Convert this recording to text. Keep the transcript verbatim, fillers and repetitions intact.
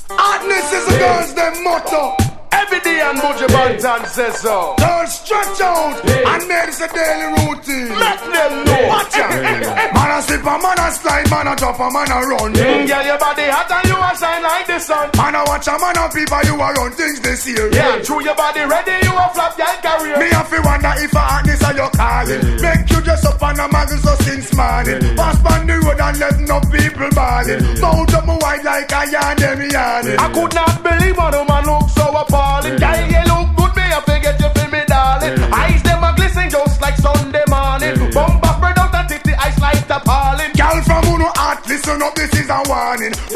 Hotness is the girls, them motto. Every day and Buju Banton says so. Girls stretch out, Yeah. and make this a daily routine. Make them know. Watch out. Man a slip, a man a slide, man a drop, a man a run. Mm, girl, your body hot and you a shine like the sun. Man a watch a man a people, you a run things this year. Yeah, through your body ready, you a flap your career. Me have to wonder if a hotness are your calling. Make you dress up on a magazine so since morning. Pass on the road and let no people balling. Mount up my white like a yarn, them yarning. I could not believe what a man look so appalling. Girl, you look good, me I forget you feel me, darling. Eyes them a glisten just like Sunday morning. Bumper spread out and titty ice like the appalling. Girl from Uno Art, listen up, this is a warning.